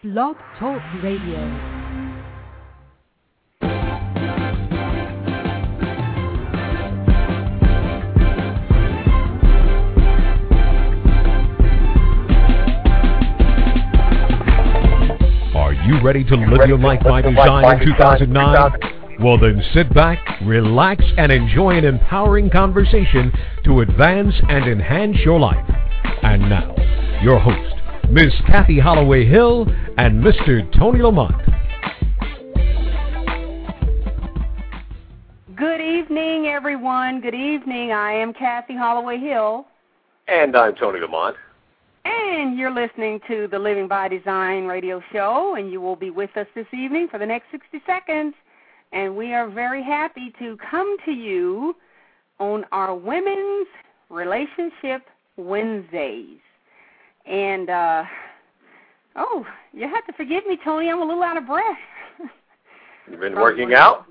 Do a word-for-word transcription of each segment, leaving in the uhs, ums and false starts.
Blog Talk Radio. Are you ready to live your life by design in two thousand nine? Well then sit back, relax, and enjoy an empowering conversation to advance and enhance your life. And now, your host, Miss Kathy Holloway Hill and Mister Tony Lamont. Good evening, everyone. Good evening. I am Kathy Holloway Hill. And I'm Tony Lamont. And you're listening to the Living by Design radio show, and you will be with us this evening for the next sixty seconds. And we are very happy to come to you on our Women's Relationship Wednesdays. And, uh, oh, you have to forgive me, Tony, I'm a little out of breath. You've been working out?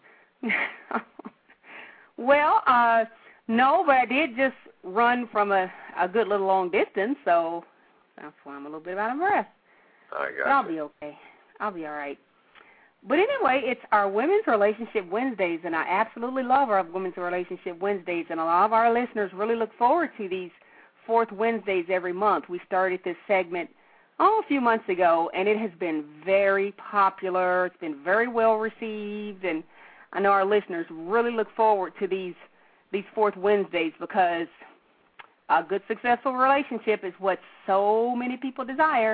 Well, uh, no, but I did just run from a, a good little long distance, so that's why I'm a little bit out of breath. I got But I'll you. be okay. I'll be all right. But anyway, it's our Women's Relationship Wednesdays, and I absolutely love our Women's Relationship Wednesdays, and a lot of our listeners really look forward to these fourth Wednesdays every month. We started this segment, oh, a few months ago, and it has been very popular. It's been very well received, and I know our listeners really look forward to these these fourth Wednesdays because a good, successful relationship is what so many people desire.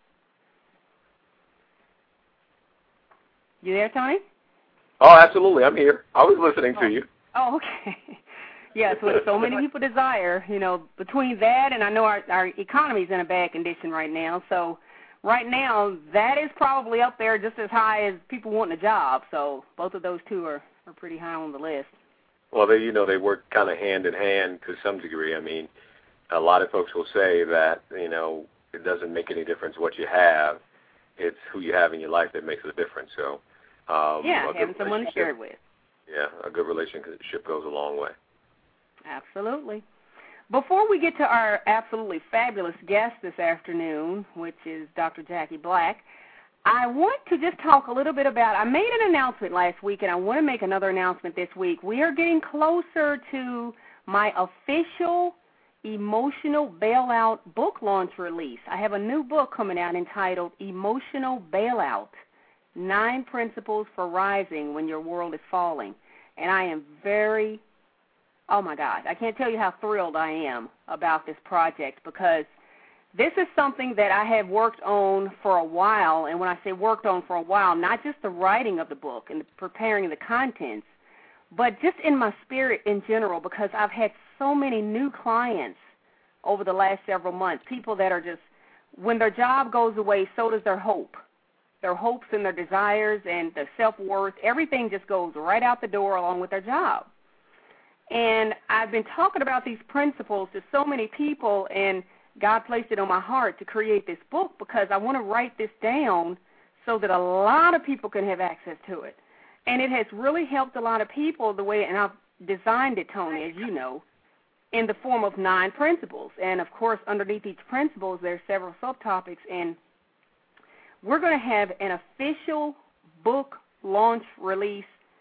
You there, Tony? Oh, absolutely. I'm here. I was listening oh. to you. Oh, okay. Yes, what so many people desire, you know, between that and I know our, our economy's in a bad condition right now. So right now, that is probably up there just as high as people wanting a job. So both of those two are, are pretty high on the list. Well, they, you know, they work kind of hand in hand to some degree. I mean, a lot of folks will say that, you know, it doesn't make any difference what you have. It's who you have in your life that makes the difference. So, um, yeah, having someone to share it with. Yeah, a good relationship goes a long way. Absolutely. Before we get to our absolutely fabulous guest this afternoon, which is Doctor Jackie Black, I want to just talk a little bit about, I made an announcement last week, and I want to make another announcement this week. We are getting closer to my official Emotional Bailout book launch release. I have a new book coming out entitled Emotional Bailout, Nine Principles for Rising When Your World is Falling. And I am very Oh, my God. I can't tell you how thrilled I am about this project because this is something that I have worked on for a while. And when I say worked on for a while, not just the writing of the book and the preparing the contents, but just in my spirit in general because I've had so many new clients over the last several months, people that are just, when their job goes away, so does their hope. Their hopes and their desires and their self-worth, everything just goes right out the door along with their job. And I've been talking about these principles to so many people, and God placed it on my heart to create this book because I want to write this down so that a lot of people can have access to it. And it has really helped a lot of people the way, and I've designed it, Tony, as you know, in the form of nine principles. And, of course, underneath each principles, there are several subtopics, and we're going to have an official book launch release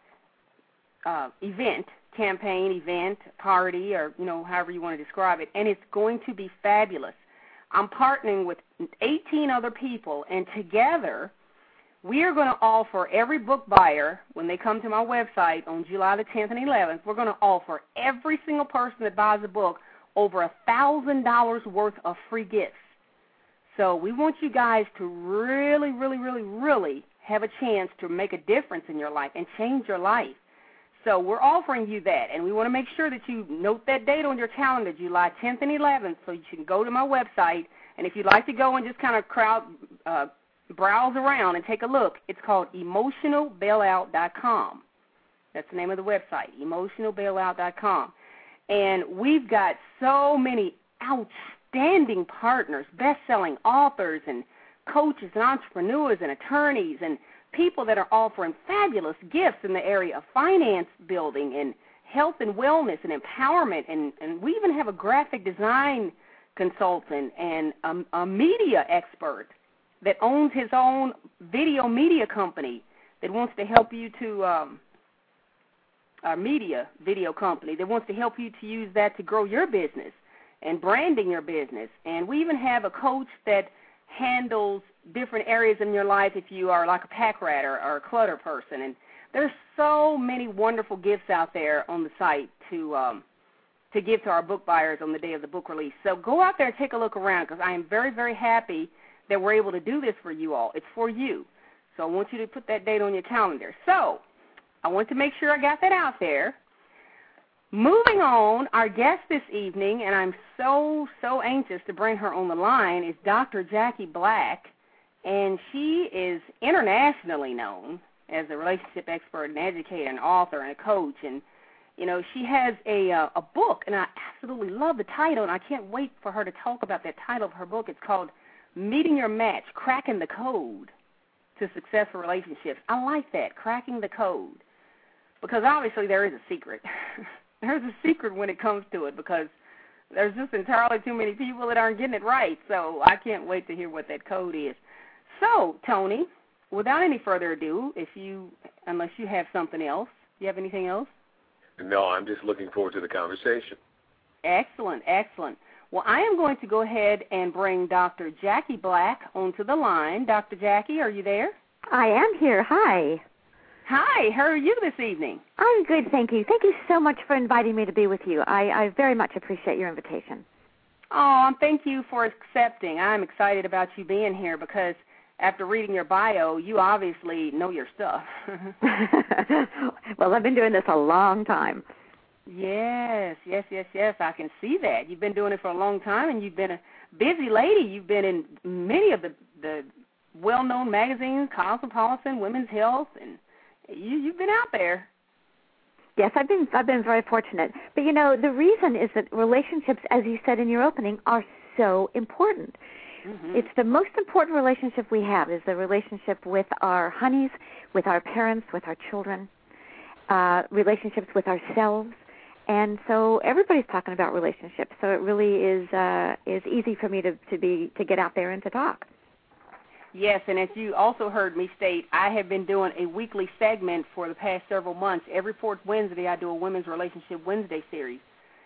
uh, event campaign, event, party, or, you know, however you want to describe it, and it's going to be fabulous. I'm partnering with eighteen other people, and together we are going to offer every book buyer, when they come to my website on July the tenth and eleventh, we're going to offer every single person that buys a book over one thousand dollars worth of free gifts. So we want you guys to really, really, really, really have a chance to make a difference in your life and change your life. So we're offering you that, and we want to make sure that you note that date on your calendar, July tenth and eleventh, so you can go to my website, and if you'd like to go and just kind of crowd, uh, browse around and take a look, it's called emotional bailout dot com. That's the name of the website, emotional bailout dot com. And we've got so many outstanding partners, best-selling authors and coaches and entrepreneurs and attorneys and people that are offering fabulous gifts in the area of finance building and health and wellness and empowerment, and, and we even have a graphic design consultant and a, a media expert that owns his own video media company that wants to help you to, um, a media video company that wants to help you to use that to grow your business and branding your business. And we even have a coach that handles different areas in your life if you are like a pack rat or, or a clutter person. And there's so many wonderful gifts out there on the site to um, to give to our book buyers on the day of the book release. So go out there and take a look around, because I am very, very happy that we're able to do this for you all. It's for you. So I want you to put that date on your calendar. So I want to make sure I got that out there. Moving on, our guest this evening, and I'm so, so anxious to bring her on the line, is Doctor Jackie Black, and she is internationally known as a relationship expert and educator and author and a coach. And, you know, she has a, uh, a book, and I absolutely love the title, and I can't wait for her to talk about that title of her book. It's called Meeting Your Match, Cracking the Code to Successful Relationships. I like that, cracking the code, because obviously there is a secret. There's a secret when it comes to it, because there's just entirely too many people that aren't getting it right. So I can't wait to hear what that code is. So, Tony, without any further ado, if you, unless you have something else, do you have anything else? No, I'm just looking forward to the conversation. Excellent, excellent. Well, I am going to go ahead and bring Doctor Jackie Black onto the line. Doctor Jackie, are you there? I am here. Hi. Hi, how are you this evening? I'm good, thank you. Thank you so much for inviting me to be with you. I, I very much appreciate your invitation. Oh, thank you for accepting. I'm excited about you being here, because after reading your bio, you obviously know your stuff. Well, I've been doing this a long time. Yes, yes, yes, yes. I can see that. You've been doing it for a long time, and you've been a busy lady. You've been in many of the, the well-known magazines, Cosmopolitan, Women's Health, and you, you've been out there. Yes, I've been I've been very fortunate. But, you know, the reason is that relationships, as you said in your opening, are so important. Mm-hmm. It's the most important relationship we have, is the relationship with our honeys, with our parents, with our children, uh, relationships with ourselves. And so everybody's talking about relationships. So it really is uh, is easy for me to, to be to get out there and to talk. Yes, and as you also heard me state, I have been doing a weekly segment for the past several months. Every fourth Wednesday, I do a Women's Relationship Wednesday series.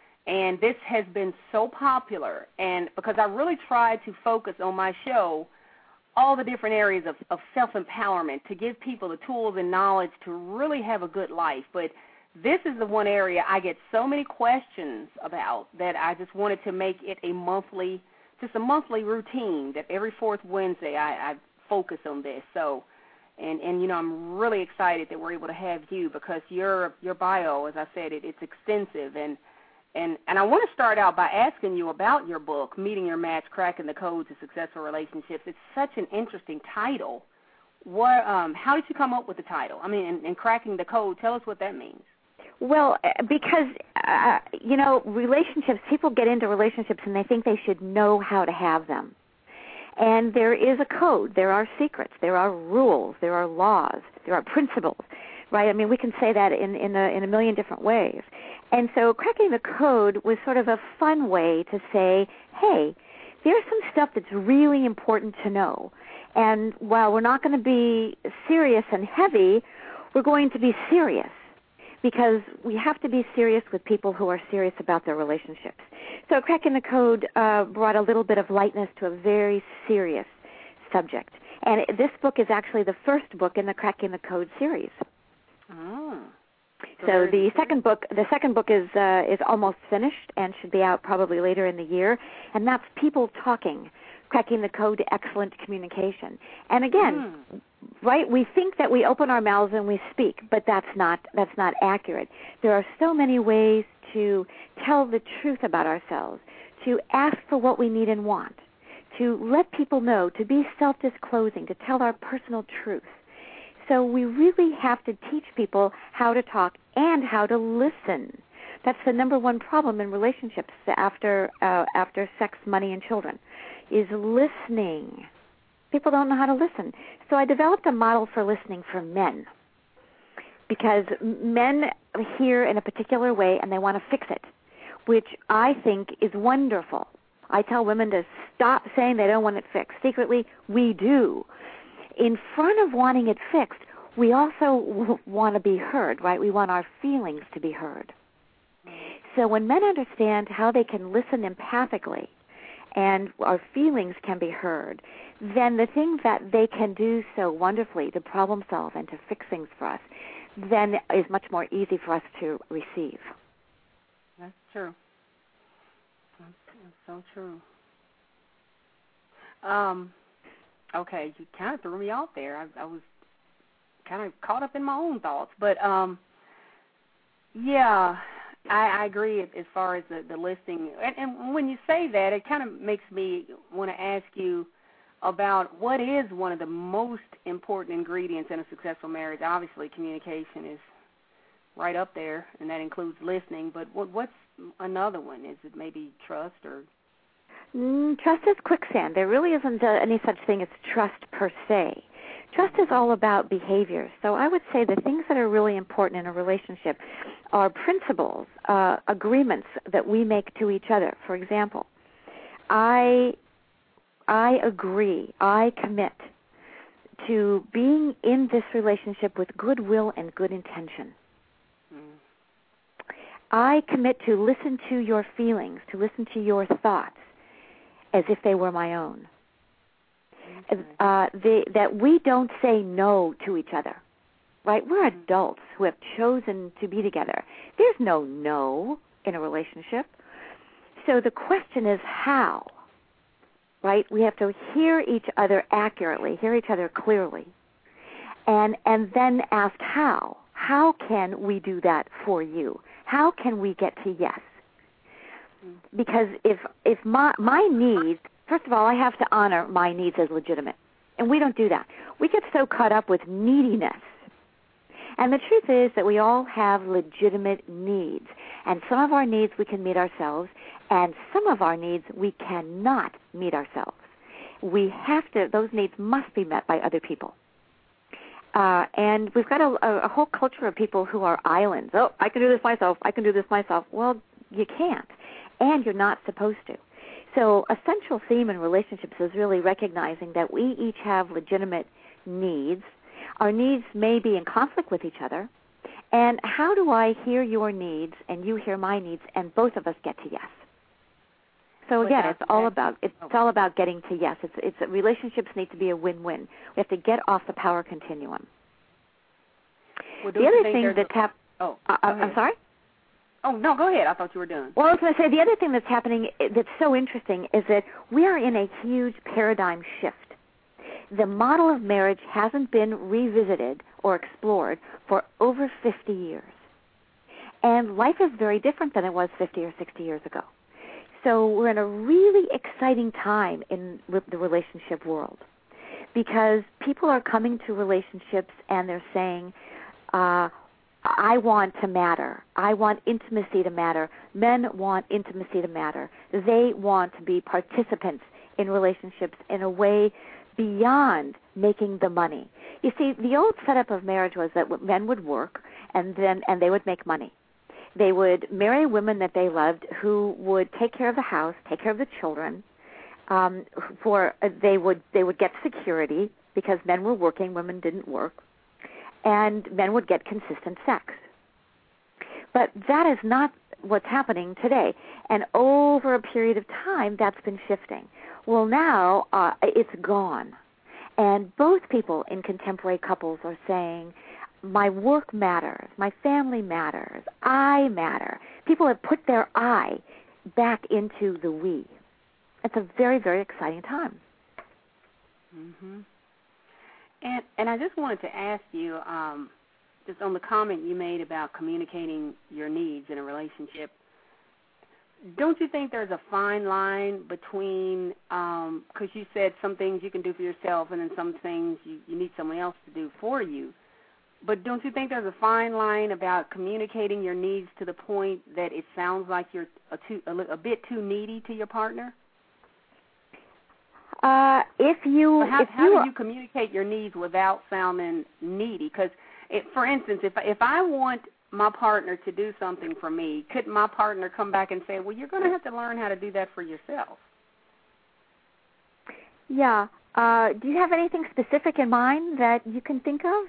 And this has been so popular, and because I really try to focus on my show all the different areas of, of self-empowerment, to give people the tools and knowledge to really have a good life. But this is the one area I get so many questions about that I just wanted to make it a monthly, just a monthly routine, that every fourth Wednesday I, I focus on this. So, and, and, you know, I'm really excited that we're able to have you, because your your bio, as I said, it, it's extensive. And, and, and I want to start out by asking you about your book, Meeting Your Match, Cracking the Code to Successful Relationships. It's such an interesting title. What, um, how did you come up with the title? I mean, and, and Cracking the Code, tell us what that means. Well, because, uh, you know, relationships, people get into relationships and they think they should know how to have them. And there is a code. There are secrets. There are rules. There are laws. There are principles, right? I mean, we can say that in, in, a, in a million different ways. And so cracking the code was sort of a fun way to say, hey, there's some stuff that's really important to know. And while we're not going to be serious and heavy, we're going to be serious, because we have to be serious with people who are serious about their relationships. So Cracking the Code uh, brought a little bit of lightness to a very serious subject. And it, this book is actually the first book in the Cracking the Code series. Oh. So the second book, the second book is uh, is almost finished and should be out probably later in the year, and that's People Talking, Cracking the Code to Excellent Communication. And again, mm. right, we think that we open our mouths and we speak, but that's not that's not accurate. There are so many ways to tell the truth about ourselves, to ask for what we need and want, to let people know, to be self-disclosing, to tell our personal truth. So we really have to teach people how to talk and how to listen. That's the number one problem in relationships after uh, after sex, money, and children, is listening. People don't know how to listen. So I developed a model for listening for men, because men hear in a particular way and they want to fix it, which I think is wonderful. I tell women to stop saying they don't want it fixed. Secretly, we do. In front of wanting it fixed, we also w- want to be heard, right? We want our feelings to be heard. So when men understand how they can listen empathically and our feelings can be heard, then the thing that they can do so wonderfully to problem solve and to fix things for us then is much more easy for us to receive. That's true. That's, that's so true. Um, okay, you kind of threw me off there. I, I was kind of caught up in my own thoughts. But, um, yeah, I, I agree as far as the, the listing. And, and when you say that, it kind of makes me want to ask you about what is one of the most important ingredients in a successful marriage. Obviously, communication is right up there, and that includes listening. But what, what's another one? Is it maybe trust or? Mm, trust is quicksand. There really isn't uh, any such thing as trust per se. Trust is all about behavior. So I would say the things that are really important in a relationship are principles, uh, agreements that we make to each other. For example, I I agree, I commit to being in this relationship with goodwill and good intention. Mm. I commit to listen to your feelings, to listen to your thoughts as if they were my own. Okay. Uh, the, that we don't say no to each other, right? We're adults who have chosen to be together. There's no no in a relationship. So the question is how, right? We have to hear each other accurately, hear each other clearly, and and then ask how. How can we do that for you? How can we get to yes? Because if if my my needs, first of all, I have to honor my needs as legitimate. And we don't do that. We get so caught up with neediness. And the truth is that we all have legitimate needs. And some of our needs we can meet ourselves, and some of our needs we cannot meet ourselves. We have to, those needs must be met by other people. Uh, and we've got a, a whole culture of people who are islands. Oh, I can do this myself. I can do this myself. Well, you can't. And you're not supposed to. So a central theme in relationships is really recognizing that we each have legitimate needs. Our needs may be in conflict with each other. And how do I hear your needs and you hear my needs and both of us get to yes? So again, it's all about it's all about getting to yes. It's it's relationships need to be a win-win. We have to get off the power continuum. Well, the other thing that's hap- oh, uh, I'm sorry. Oh, no, go ahead. I thought you were done. Well, I was going to say the other thing that's happening that's so interesting is that we are in a huge paradigm shift. The model of marriage hasn't been revisited or explored for over fifty years. And life is very different than it was fifty or sixty years ago. So we're in a really exciting time in the relationship world because people are coming to relationships and they're saying, uh, I want to matter. I want intimacy to matter. Men want intimacy to matter. They want to be participants in relationships in a way beyond making the money. You see, the old setup of marriage was that men would work and then and they would make money. They would marry women that they loved who would take care of the house, take care of the children. Um, for uh, they would they would get security because men were working, women didn't work. And men would get consistent sex. But that is not what's happening today. And over a period of time, that's been shifting. Well, now uh, it's gone. And both people in contemporary couples are saying, my work matters, my family matters, I matter. People have put their I back into the we. It's a very, very exciting time. Mm-hmm. And and I just wanted to ask you, um, just on the comment you made about communicating your needs in a relationship, don't you think there's a fine line between, um, because you said some things you can do for yourself and then some things you, you need someone else to do for you, but don't you think there's a fine line about communicating your needs to the point that it sounds like you're a, too, a, a bit too needy to your partner? Uh, if you, how, if how you, do you communicate your needs without sounding needy? Because, for instance, if if I want my partner to do something for me, couldn't my partner come back and say, "Well, you're going to have to learn how to do that for yourself"? Yeah. Uh, do you have anything specific in mind that you can think of?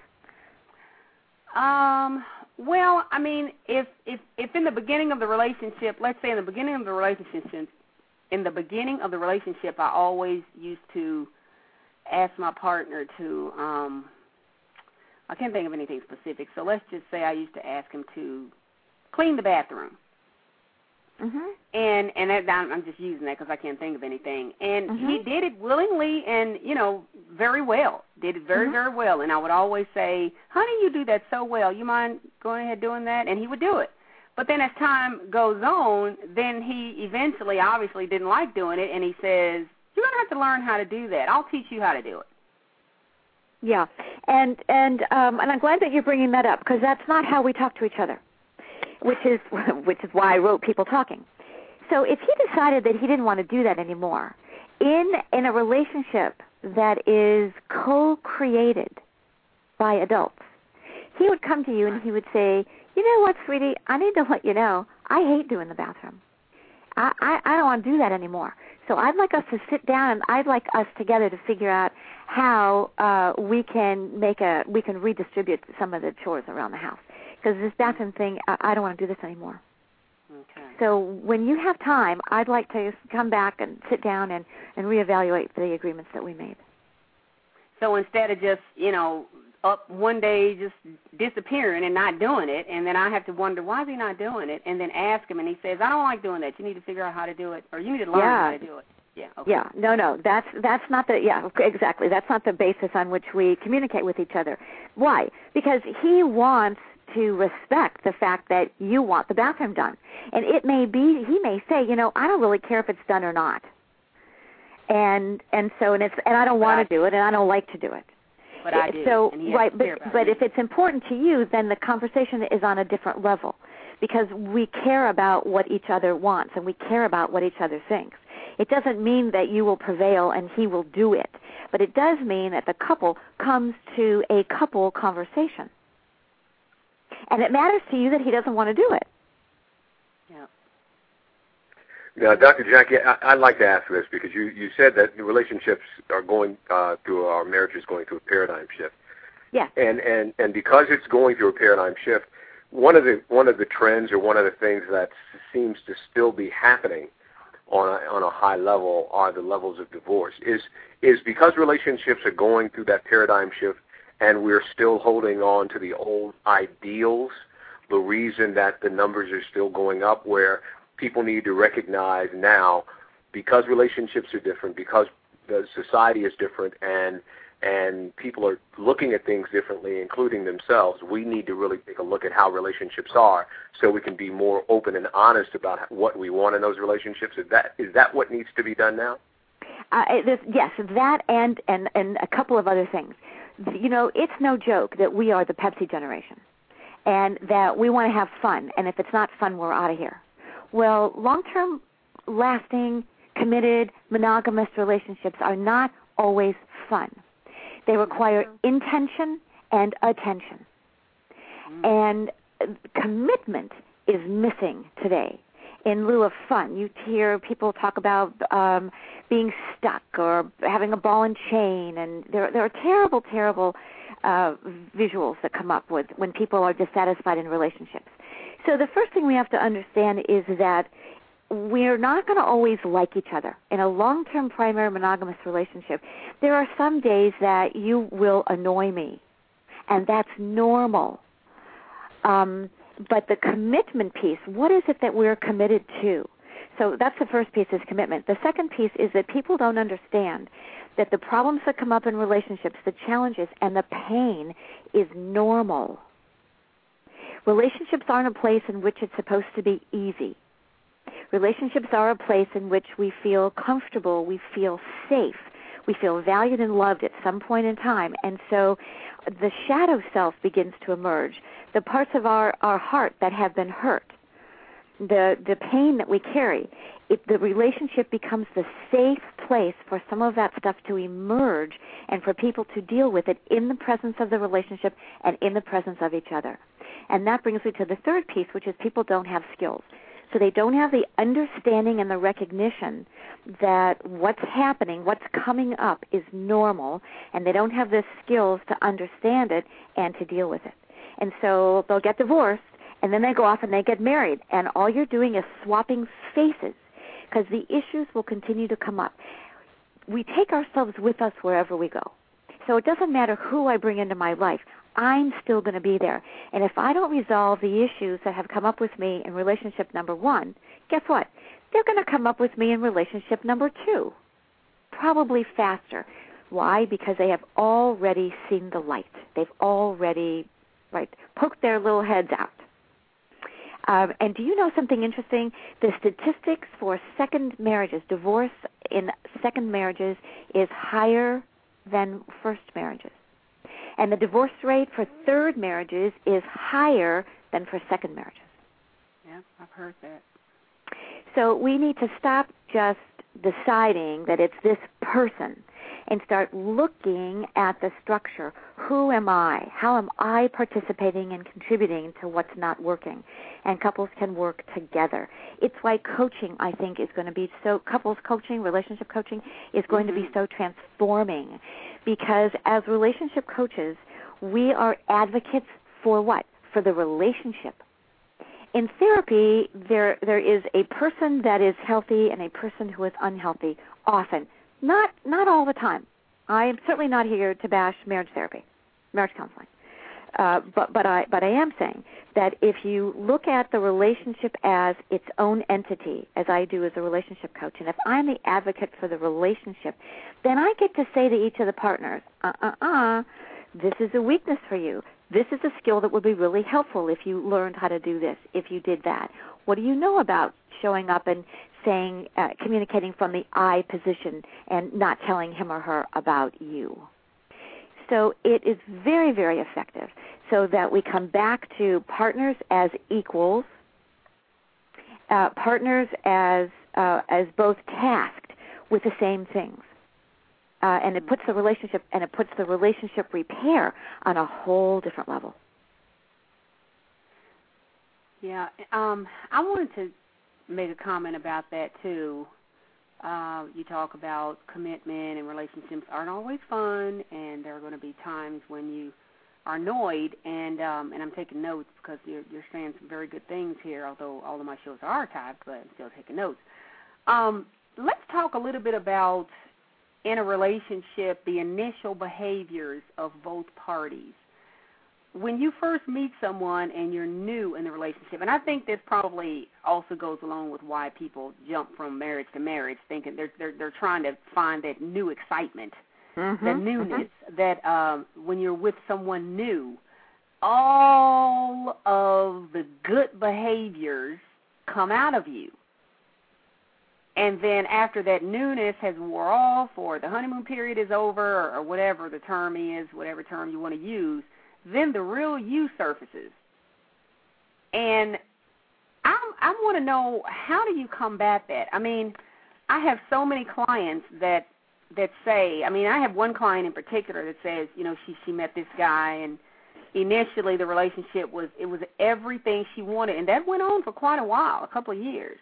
Um, well, I mean, if if if in the beginning of the relationship, let's say in the beginning of the relationship, in the beginning of the relationship, I always used to ask my partner to, um, I can't think of anything specific, so let's just say I used to ask him to clean the bathroom. Mm-hmm. And and that, I'm just using that because I can't think of anything. And mm-hmm. he did it willingly and, you know, very well. Did it very, mm-hmm. very well. And I would always say, honey, you do that so well. You mind going ahead doing that? And he would do it. But then as time goes on, then he eventually obviously didn't like doing it, and he says, you're going to have to learn how to do that. I'll teach you how to do it. Yeah, and and um, and I'm glad that you're bringing that up, because that's not how we talk to each other, which is which is why I wrote People Talking. So if he decided that he didn't want to do that anymore, in in a relationship that is co-created by adults, he would come to you and he would say, you know what, sweetie, I need to let you know, I hate doing the bathroom. I, I, I don't want to do that anymore. So I'd like us to sit down, and I'd like us together to figure out how uh, we can make a we can redistribute some of the chores around the house. Because this bathroom thing, I, I don't want to do this anymore. Okay. So when you have time, I'd like to come back and sit down and, and reevaluate the agreements that we made. So instead of just, you know, up one day just disappearing and not doing it, and then I have to wonder, why is he not doing it, and then ask him, and he says, I don't like doing that. You need to figure out how to do it, or you need to learn yeah. how to do it. Yeah, okay. Yeah, no, no, that's that's not the, yeah, exactly. That's not the basis on which we communicate with each other. Why? Because he wants to respect the fact that you want the bathroom done. And it may be, he may say, you know, I don't really care if it's done or not. And and so, and it's, and I don't want to do it, and I don't like to do it. But I do. So, and he right, but, but me. if it's important to you, then the conversation is on a different level, because we care about what each other wants, and we care about what each other thinks. It doesn't mean that you will prevail and he will do it, but it does mean that the couple comes to a couple conversation. And it matters to you that he doesn't want to do it. Yeah. Now, Doctor Jackie, I, I'd like to ask this, because you, you said that the relationships are going uh, through, our marriage is going through a paradigm shift. Yes. And, and and because it's going through a paradigm shift, one of the one of the trends, or one of the things that seems to still be happening on a, on a high level are the levels of divorce. Is is because relationships are going through that paradigm shift, and we're still holding on to the old ideals, the reason that the numbers are still going up, where people need to recognize now, because relationships are different, because the society is different, and and people are looking at things differently, including themselves, we need to really take a look at how relationships are, so we can be more open and honest about what we want in those relationships. Is that is that what needs to be done now? Uh, this, yes, that and, and, and a couple of other things. You know, it's no joke that we are the Pepsi generation, and that we want to have fun, and if it's not fun, we're out of here. Well, long-term, lasting, committed, monogamous relationships are not always fun. They require intention and attention. And commitment is missing today in lieu of fun. You hear people talk about um, being stuck or having a ball and chain, and there, there are terrible, terrible uh, visuals that come up with when people are dissatisfied in relationships. So the first thing we have to understand is that we're not going to always like each other. In a long-term primary monogamous relationship, there are some days that you will annoy me, and that's normal. Um, but the commitment piece, what is it that we're committed to? So that's the first piece, is commitment. The second piece is that people don't understand that the problems that come up in relationships, the challenges and the pain, is normal. Relationships aren't a place in which it's supposed to be easy. Relationships are a place in which we feel comfortable, we feel safe, we feel valued and loved at some point in time. And so the shadow self begins to emerge, the parts of our, our heart that have been hurt, the the pain that we carry. It, the relationship becomes the safe place for some of that stuff to emerge and for people to deal with it in the presence of the relationship and in the presence of each other. And that brings me to the third piece, which is people don't have skills. So they don't have the understanding and the recognition that what's happening, what's coming up is normal, and they don't have the skills to understand it and to deal with it. And so they'll get divorced, and then they go off and they get married, and all you're doing is swapping faces because the issues will continue to come up. We take ourselves with us wherever we go. So it doesn't matter who I bring into my life. I'm still going to be there. And if I don't resolve the issues that have come up with me in relationship number one, guess what? They're going to come up with me in relationship number two, probably faster. Why? Because they have already seen the light. They've already, right, poked their little heads out. Um, and do you know something interesting? The statistics for second marriages, divorce in second marriages, is higher than first marriages. And the divorce rate for third marriages is higher than for second marriages. Yeah, I've heard that. So we need to stop just deciding that it's this person and start looking at the structure. Who am I? How am I participating and contributing to what's not working? And couples can work together. It's why coaching, I think, is going to be so, couples coaching, relationship coaching, is going mm-hmm. to be so transforming. Because as relationship coaches, we are advocates for what? For the relationship. In therapy, there there is a person that is healthy and a person who is unhealthy, often. Not not all the time. I am certainly not here to bash marriage therapy, marriage counseling. Uh, but but I but I am saying that if you look at the relationship as its own entity, as I do as a relationship coach, and if I'm the advocate for the relationship, then I get to say to each of the partners, uh-uh-uh, this is a weakness for you. This is a skill that would be really helpful if you learned how to do this, if you did that. What do you know about showing up and saying, uh, communicating from the I position and not telling him or her about you? So it is very, very effective so that we come back to partners as equals, uh, partners as uh, as both tasked with the same things. Uh, and it puts the relationship and it puts the relationship repair on a whole different level. Yeah, um, I wanted to make a comment about that too. Uh, you talk about commitment and relationships aren't always fun, and there are going to be times when you are annoyed. And um, and I'm taking notes because you're, you're saying some very good things here. Although all of my shows are archived, but I'm still taking notes. Um, let's talk a little bit about, in a relationship, the initial behaviors of both parties. When you first meet someone and you're new in the relationship, and I think this probably also goes along with why people jump from marriage to marriage, thinking they're they're, they're trying to find that new excitement, mm-hmm, the newness, mm-hmm. that um, when you're with someone new, all of the good behaviors come out of you. And then after that newness has wore off, or the honeymoon period is over, or, or whatever the term is, whatever term you want to use, then the real you surfaces. And I I want to know, how do you combat that? I mean, I have so many clients that that say, I mean, I have one client in particular that says, you know, she she met this guy, and initially the relationship was, it was everything she wanted, and that went on for quite a while, a couple of years.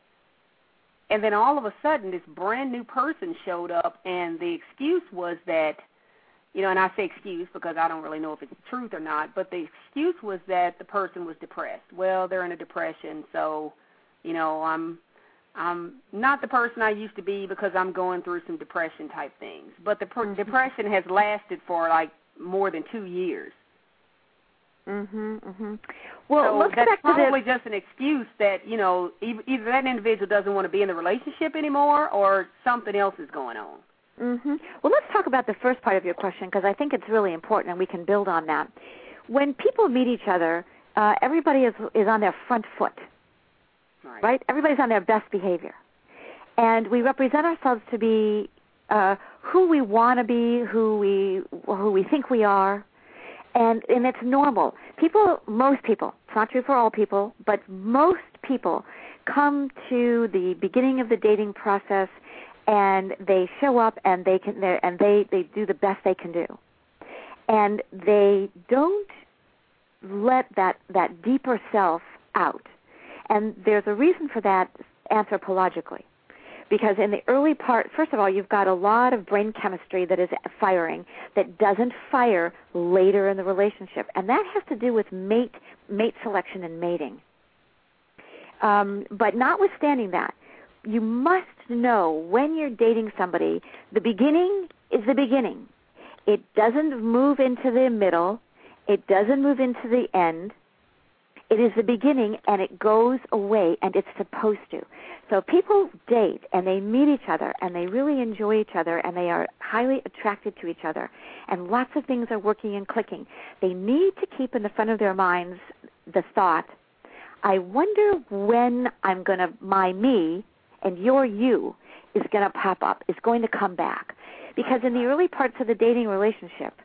And then all of a sudden, this brand new person showed up, and the excuse was that, you know, and I say excuse because I don't really know if it's the truth or not, but the excuse was that the person was depressed. Well, they're in a depression, so, you know, I'm I'm not the person I used to be because I'm going through some depression type things. But the per- depression has lasted for like more than two years. Mhm, mhm. Well, so let's that's back to probably the... just an excuse that, you know, either that individual doesn't want to be in the relationship anymore, or something else is going on. Mhm. Well, let's talk about the first part of your question, because I think it's really important, and we can build on that. When people meet each other, uh, everybody is is on their front foot, right? right? Everybody's on their best behavior, and we represent ourselves to be uh, who we want to be, who we who we think we are. And and it's normal. People, most people, it's not true for all people, but most people come to the beginning of the dating process and they show up and they can and they, they do the best they can do. And they don't let that, that deeper self out. And there's a reason for that anthropologically. Because in the early part, first of all, you've got a lot of brain chemistry that is firing that doesn't fire later in the relationship. And that has to do with mate mate selection and mating. Um, but notwithstanding that, you must know when you're dating somebody, the beginning is the beginning. It doesn't move into the middle. It doesn't move into the end. It is the beginning, and it goes away, and it's supposed to. So people date, and they meet each other, and they really enjoy each other, and they are highly attracted to each other, and lots of things are working and clicking. They need to keep in the front of their minds the thought, I wonder when I'm going to, my me and your you is going to pop up, is going to come back. Because in the early parts of the dating relationship,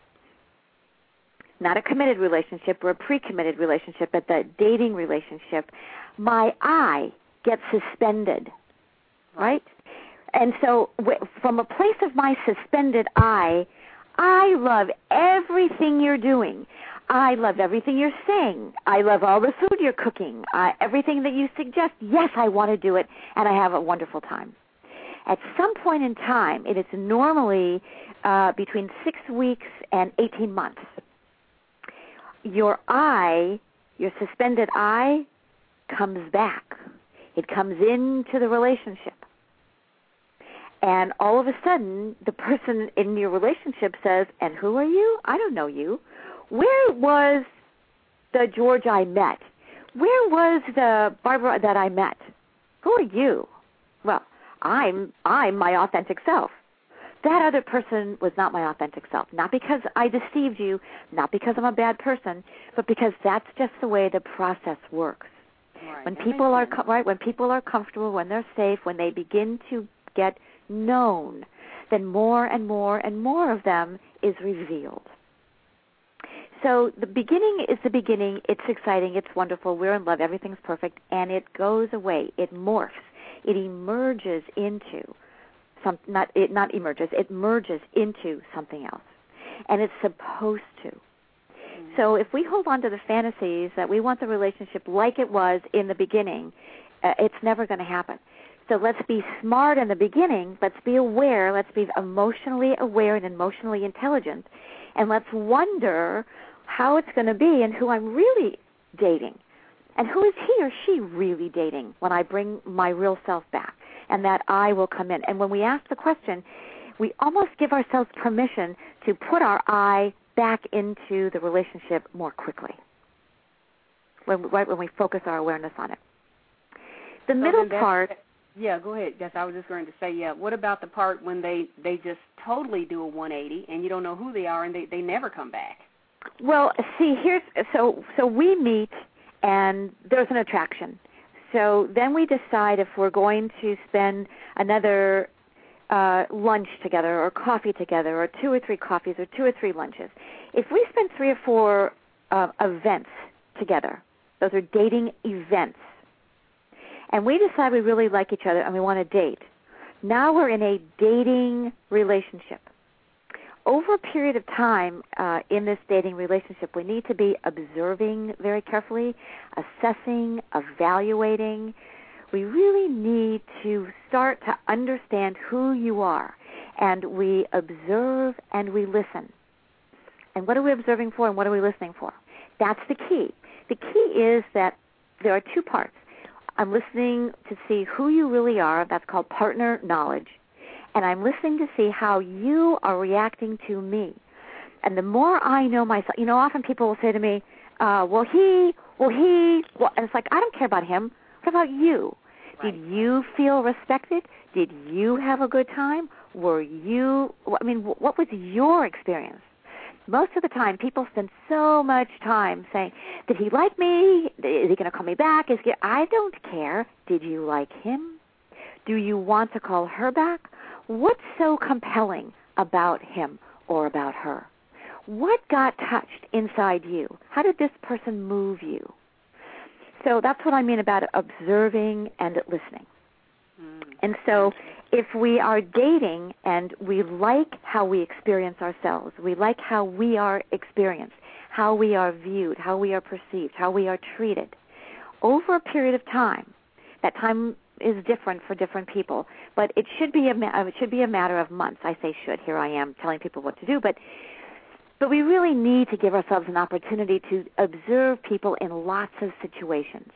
not a committed relationship or a pre-committed relationship, but the dating relationship, my I gets suspended, right? And so w- from a place of my suspended I, I love everything you're doing. I love everything you're saying. I love all the food you're cooking, uh, everything that you suggest. Yes, I want to do it, and I have a wonderful time. At some point in time, it is normally uh, between six weeks and eighteen months. Your I, your suspended I, comes back. It comes into the relationship. And all of a sudden, the person in your relationship says, and who are you? I don't know you. Where was the George I met? Where was the Barbara that I met? Who are you? Well, I'm I'm my authentic self. That other person was not my authentic self. Not because I deceived you, not because I'm a bad person, but because that's just the way the process works. Right. When That people are makes sense. right, when people are comfortable, when they're safe, when they begin to get known, then more and more and more of them is revealed. So the beginning is the beginning. It's exciting. It's wonderful. We're in love. Everything's perfect. And it goes away. It morphs. It emerges into some, not it not emerges. It merges into something else. And it's supposed to. Mm-hmm. So if we hold on to the fantasies that we want the relationship like it was in the beginning, uh, it's never going to happen. So let's be smart in the beginning. Let's be aware. Let's be emotionally aware and emotionally intelligent. And let's wonder how it's going to be and who I'm really dating. And who is he or she really dating when I bring my real self back and that I will come in. And when we ask the question, we almost give ourselves permission to put our I back into the relationship more quickly, when, right when we focus our awareness on it. The So middle then part... Yeah, go ahead. Yes, I was just going to say, yeah, what about the part when they, they just totally do a one eighty and you don't know who they are and they, they never come back? Well, see, here's so so we meet and there's an attraction. So then we decide if we're going to spend another uh, lunch together or coffee together or two or three coffees or two or three lunches. If we spend three or four uh, events together, those are dating events, and we decide we really like each other and we want to date, now we're in a dating relationship. Over a period of time uh, in this dating relationship, we need to be observing very carefully, assessing, evaluating. We really need to start to understand who you are, and we observe and we listen. And what are we observing for and what are we listening for? That's the key. The key is that there are two parts. I'm listening to see who you really are. That's called partner knowledge. And I'm listening to see how you are reacting to me. And the more I know myself, you know, often people will say to me, uh, well, he, well, he, well, and it's like, I don't care about him. What about you? Right. Did you feel respected? Did you have a good time? Were you, I mean, what was your experience? Most of the time, people spend so much time saying, did he like me? Is he going to call me back? Is he, I don't care. Did you like him? Do you want to call her back? What's so compelling about him or about her? What got touched inside you? How did this person move you? So that's what I mean about observing and listening. Mm. And so if we are dating and we like how we experience ourselves, we like how we are experienced, how we are viewed, how we are perceived, how we are treated, over a period of time. That time is different for different people, but it should be a it should be a matter of months. I say should. Here I am telling people what to do, but but we really need to give ourselves an opportunity to observe people in lots of situations.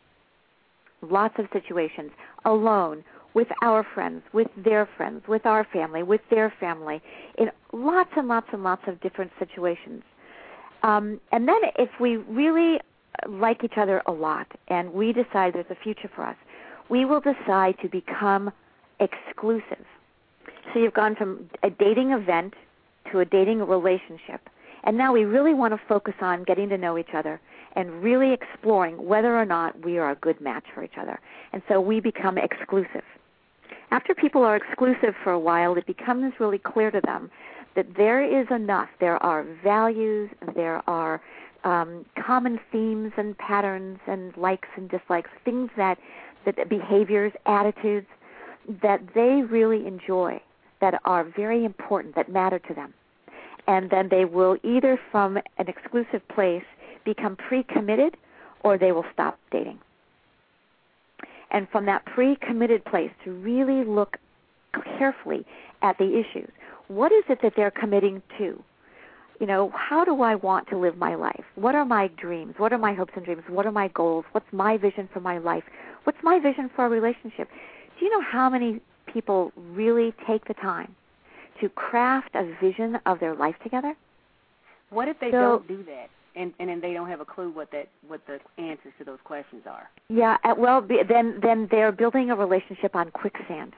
Lots of situations, alone, with our friends, with their friends, with our family, with their family, in lots and lots and lots of different situations. Um, and then if we really like each other a lot and we decide there's a future for us, we will decide to become exclusive. So you've gone from a dating event to a dating relationship. And now we really want to focus on getting to know each other and really exploring whether or not we are a good match for each other. And so we become exclusive. After people are exclusive for a while, it becomes really clear to them that there is enough. There are values, there are um, common themes and patterns and likes and dislikes, things that, that behaviors, attitudes that they really enjoy, that are very important, that matter to them. And then they will either from an exclusive place become pre-committed or they will stop dating. And from that pre-committed place to really look carefully at the issues. What is it that they're committing to? You know, how do I want to live my life? What are my dreams? What are my hopes and dreams? What are my goals? What's my vision for my life? What's my vision for a relationship? Do you know how many people really take the time to craft a vision of their life together? What if they so, don't do that, and and then they don't have a clue what that what the answers to those questions are? Yeah, well, then then they're building a relationship on quicksand.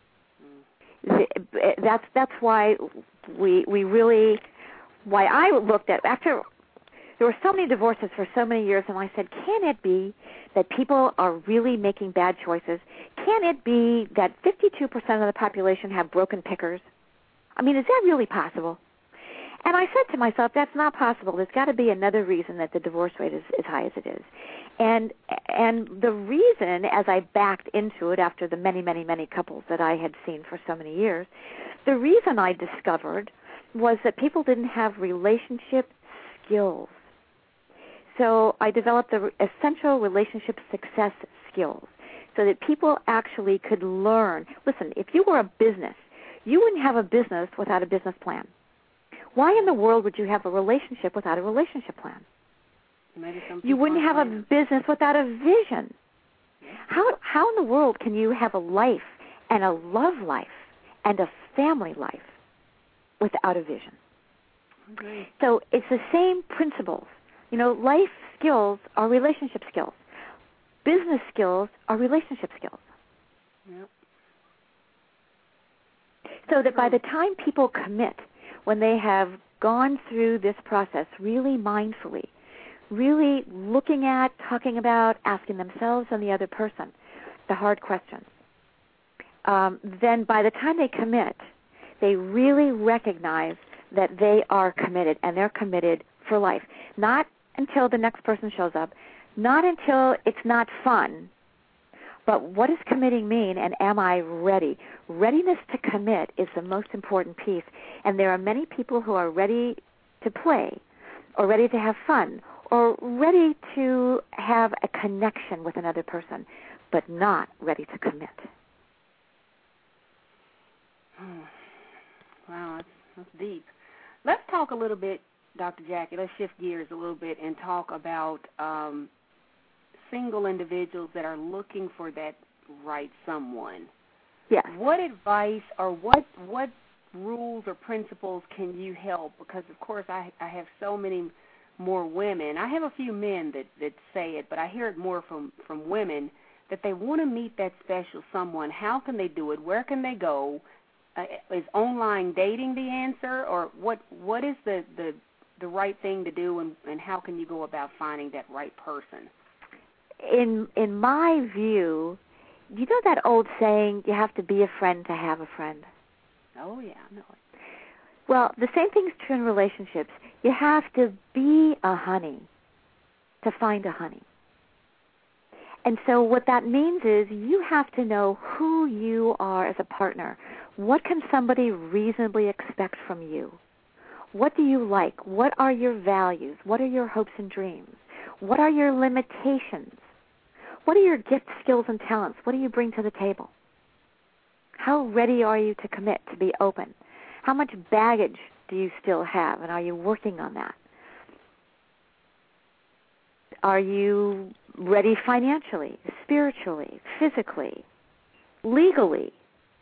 Mm. That's that's why we we really why I looked at after there were so many divorces for so many years, and I said, can it be that people are really making bad choices? Can it be that fifty-two percent of the population have broken pickers? I mean, is that really possible? And I said to myself, that's not possible. There's got to be another reason that the divorce rate is as high as it is. And and the reason, as I backed into it after the many, many, many couples that I had seen for so many years, the reason I discovered was that people didn't have relationship skills. So I developed the essential relationship success skills so that people actually could learn. Listen, if you were a business, you wouldn't have a business without a business plan. Why in the world would you have a relationship without a relationship plan? Maybe some you wouldn't have plan. a business without a vision. Yeah. How how in the world can you have a life and a love life and a family life without a vision? Okay. So it's the same principles. You know, life skills are relationship skills. Business skills are relationship skills. Yep. So that by the time people commit, when they have gone through this process really mindfully, really looking at, talking about, asking themselves and the other person the hard questions, um, then by the time they commit, they really recognize that they are committed, and they're committed for life. Not until the next person shows up, not until it's not fun, but what does committing mean, and am I ready? Readiness to commit is the most important piece, and there are many people who are ready to play, or ready to have fun, or ready to have a connection with another person, but not ready to commit. Wow, that's, that's deep. Let's talk a little bit, Doctor Jackie, let's shift gears a little bit and talk about um, single individuals that are looking for that right someone. Yes. What advice or what what rules or principles can you help? Because, of course, I, I have so many more women. I have a few men that, that say it, but I hear it more from, from women that they want to meet that special someone. How can they do it? Where can they go? Uh, is online dating the answer, or what? What is the, the, the right thing to do, and, and how can you go about finding that right person? In in my view, you know that old saying, you have to be a friend to have a friend? Oh, yeah, I know it. Well, the same thing's true in relationships. You have to be a honey to find a honey. And so what that means is you have to know who you are as a partner. What can somebody reasonably expect from you? What do you like? What are your values? What are your hopes and dreams? What are your limitations? What are your gifts, skills, and talents? What do you bring to the table? How ready are you to commit, to be open? How much baggage do you still have, and are you working on that? Are you ready financially, spiritually, physically, legally?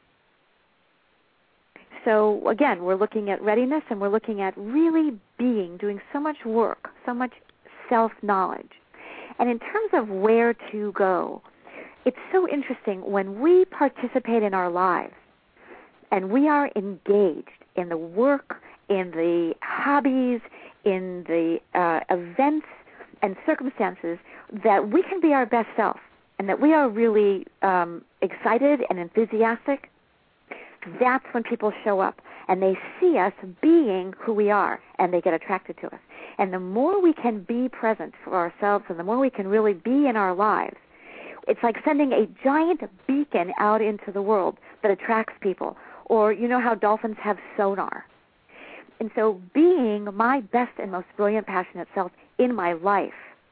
So, again, we're looking at readiness, and we're looking at really being, doing so much work, so much self-knowledge. And in terms of where to go, it's so interesting when we participate in our lives and we are engaged in the work, in the hobbies, in the uh, events and circumstances, that we can be our best self and that we are really um, excited and enthusiastic. That's when people show up and they see us being who we are and they get attracted to us. And the more we can be present for ourselves and the more we can really be in our lives, it's like sending a giant beacon out into the world that attracts people. Or you know how dolphins have sonar. And so being my best and most brilliant, passionate self in my life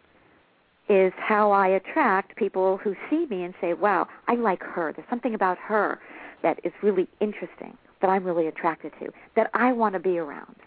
is how I attract people who see me and say, wow, I like her. There's something about her that is really interesting, that I'm really attracted to, that I want to be around.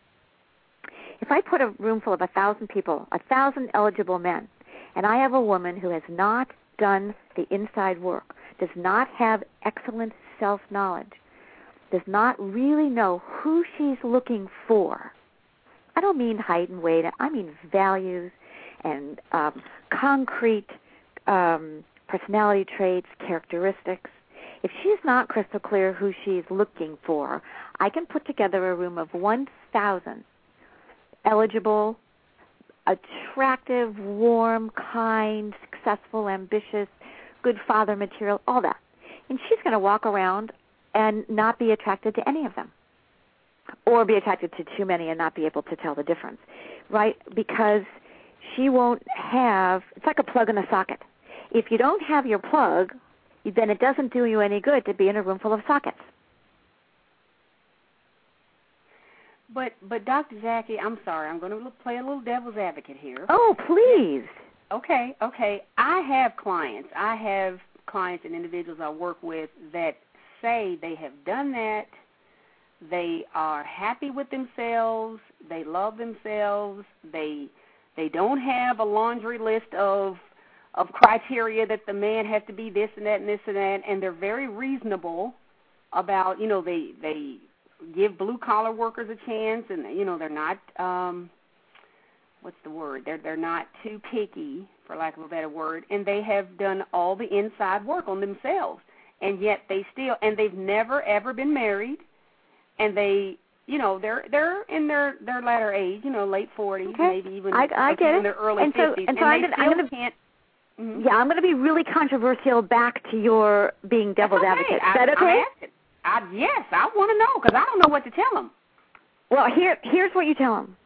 If I put a room full of a thousand people, a thousand eligible men, and I have a woman who has not done the inside work, does not have excellent self-knowledge, does not really know who she's looking for. I don't mean height and weight. I mean values and um, concrete um, personality traits, characteristics. If she's not crystal clear who she's looking for, I can put together a room of one thousand eligible, attractive, warm, kind, successful, ambitious, good father material, all that. And she's going to walk around and not be attracted to any of them, or be attracted to too many and not be able to tell the difference, right? Because she won't have, it's like a plug in a socket. If you don't have your plug, then it doesn't do you any good to be in a room full of sockets. But, but Doctor Jackie, I'm sorry, I'm going to play a little devil's advocate here. Oh, please. Okay, okay. I have clients. I have clients and individuals I work with that say they have done that. They are happy with themselves. They love themselves. They they don't have a laundry list of of criteria that the man has to be this and that and this and that, and they're very reasonable about, you know, they they give blue-collar workers a chance, and, you know, they're not, um, what's the word, they're, they're not too picky, for lack of a better word, and they have done all the inside work on themselves, and yet they still, and they've never, ever been married, and they, you know, they're they're in their, their latter age, you know, late forties, okay. maybe even I, I get in it. their early and so, fifties, and, so and I'm they gonna, still I'm gonna, can't. Mm-hmm. Yeah, I'm going to be really controversial back to your being devil's okay. advocate. Is I, that okay? I, I, yes, I want to know because I don't know what to tell them. Well, here, here's what you tell them.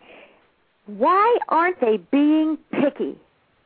Why aren't they being picky?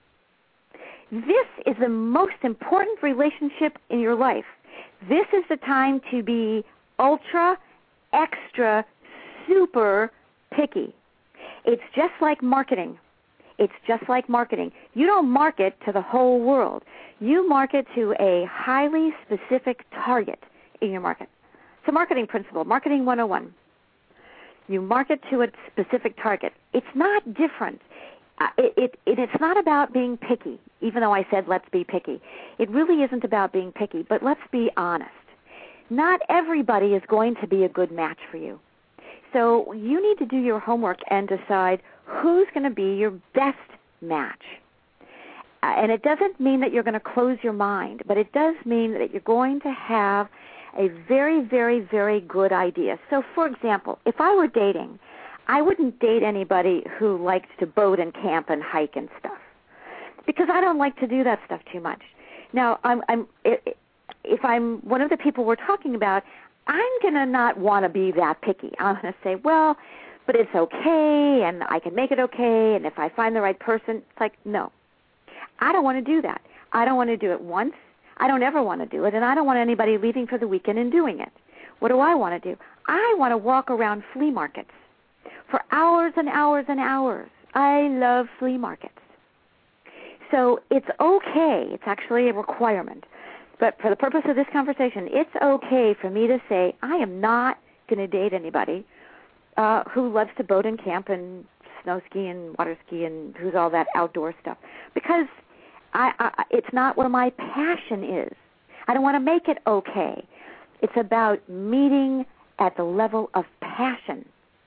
This is the most important relationship in your life. This is the time to be ultra, extra, super picky. It's just like marketing. It's just like marketing. You don't market to the whole world. You market to a highly specific target in your market. It's a marketing principle, marketing one oh one. You market to a specific target. It's not different. Uh, it, it, it, it's not about being picky, even though I said let's be picky. It really isn't about being picky, but let's be honest. Not everybody is going to be a good match for you. So you need to do your homework and decide who's going to be your best match. Uh, and it doesn't mean that you're going to close your mind, but it does mean that you're going to have a very, very, very good idea. So, for example, if I were dating, I wouldn't date anybody who liked to boat and camp and hike and stuff, because I don't like to do that stuff too much. Now, I'm, I'm, if I'm one of the people we're talking about, I'm going to not want to be that picky. I'm going to say, well, but it's okay, and I can make it okay, and if I find the right person, it's like, no. I don't want to do that. I don't want to do it once. I don't ever want to do it, and I don't want anybody leaving for the weekend and doing it. What do I want to do? I want to walk around flea markets for hours and hours and hours. I love flea markets. So it's okay. It's actually a requirement. But for the purpose of this conversation, it's okay for me to say I am not going to date anybody uh, who loves to boat and camp and snow ski and water ski and who's all that outdoor stuff, because I, I, it's not where my passion is. I don't want to make it okay. It's about meeting at the level of passion.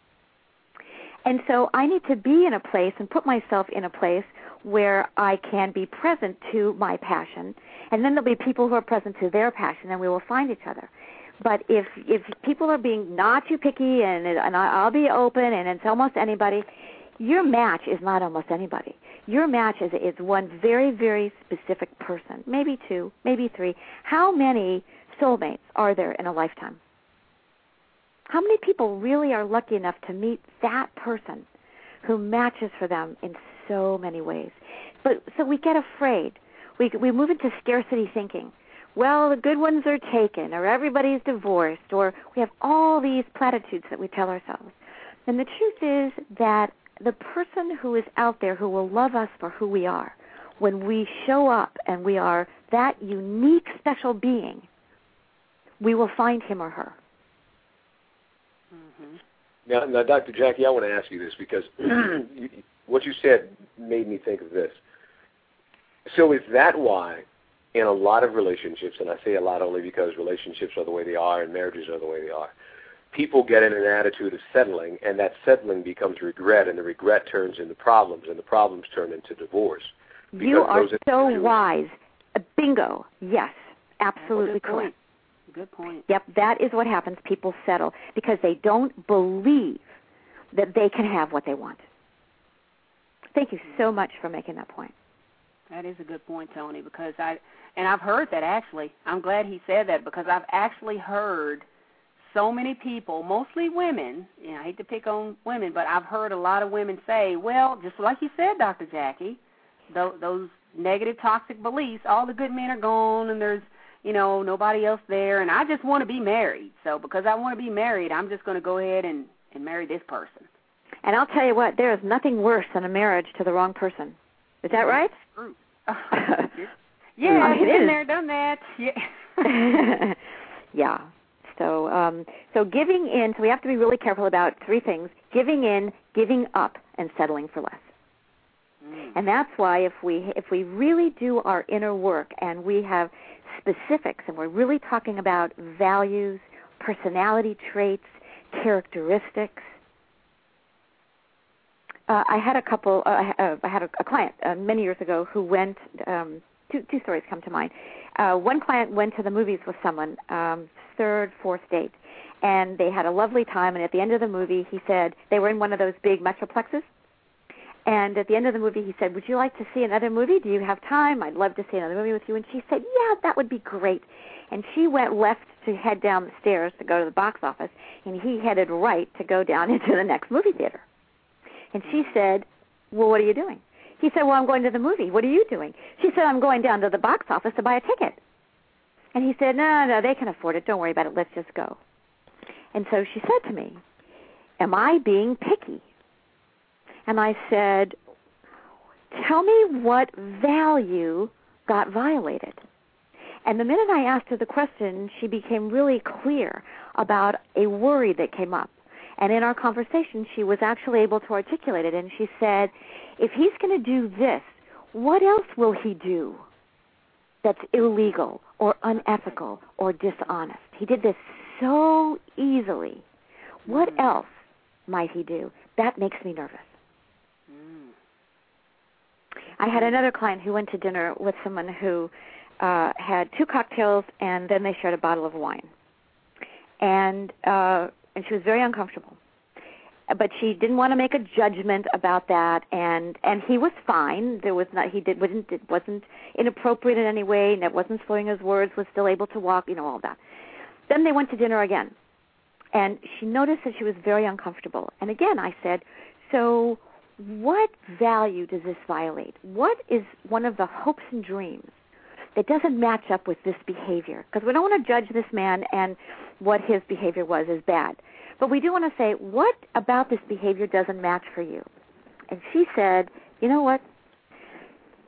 And so I need to be in a place and put myself in a place where I can be present to my passion, and then there'll be people who are present to their passion, and we will find each other. But if if people are being not too picky, and and I'll be open, and it's almost anybody, your match is not almost anybody. Your match is is one very, very specific person, maybe two, maybe three. How many soulmates are there in a lifetime? How many people really are lucky enough to meet that person who matches for them in so many ways? But so we get afraid. We we move into scarcity thinking. Well, the good ones are taken, or everybody's divorced, or we have all these platitudes that we tell ourselves. And the truth is that the person who is out there who will love us for who we are, when we show up and we are that unique, special being, we will find him or her. Mm-hmm. Now, now, Doctor Jackie, I want to ask you this because you, what you said made me think of this. So is that why in a lot of relationships, and I say a lot only because relationships are the way they are and marriages are the way they are, people get in an attitude of settling, and that settling becomes regret, and the regret turns into problems, and the problems turn into divorce. You are so wise. Bingo. Yes, absolutely correct. Good point. Yep, that is what happens. People settle because they don't believe that they can have what they want. Thank you so much for making that point. That is a good point, Tony, because I, and I've heard that actually. I'm glad he said that because I've actually heard so many people, mostly women, you know, I hate to pick on women, but I've heard a lot of women say, well, just like you said, Doctor Jackie, th- those negative, toxic beliefs, all the good men are gone and there's, you know, nobody else there, and I just want to be married. So because I want to be married, I'm just going to go ahead and, and marry this person. And I'll tell you what, there is nothing worse than a marriage to the wrong person. Is that right? Yeah, I've been there, done that. Yeah. Yeah. So, um, so giving in. So we have to be really careful about three things: giving in, giving up, and settling for less. Mm. And that's why if we if we really do our inner work and we have specifics, and we're really talking about values, personality traits, characteristics. Uh, I had a couple. Uh, uh, I had a, a client uh, many years ago who went. Um, two, two stories come to mind. Uh, one client went to the movies with someone, um, third, fourth date, and they had a lovely time. And at the end of the movie, he said they were in one of those big metroplexes. And at the end of the movie, he said, "Would you like to see another movie? Do you have time? I'd love to see another movie with you." And she said, "Yeah, that would be great." And she went left to head down the stairs to go to the box office, and he headed right to go down into the next movie theater. And she said, "Well, what are you doing?" He said, "Well, I'm going to the movie. What are you doing?" She said, "I'm going down to the box office to buy a ticket." And he said, "No, no, they can afford it. Don't worry about it. Let's just go." And so she said to me, "Am I being picky?" And I said, "Tell me what value got violated." And the minute I asked her the question, she became really clear about a worry that came up. And in our conversation, she was actually able to articulate it. And she said, if he's going to do this, what else will he do that's illegal or unethical or dishonest? He did this so easily. What mm. else might he do? That makes me nervous. Mm. I had another client who went to dinner with someone who uh, had two cocktails, and then they shared a bottle of wine. And uh, and she was very uncomfortable. But she didn't want to make a judgment about that, and, and he was fine. There was not he did wasn't it wasn't inappropriate in any way, and it wasn't slurring his words. Was still able to walk, you know, all that. Then they went to dinner again, and she noticed that she was very uncomfortable. And again, I said, "So, what value does this violate? What is one of the hopes and dreams that doesn't match up with this behavior? Because we don't want to judge this man and what his behavior was as bad. But we do want to say, what about this behavior doesn't match for you?" And she said, "You know what?"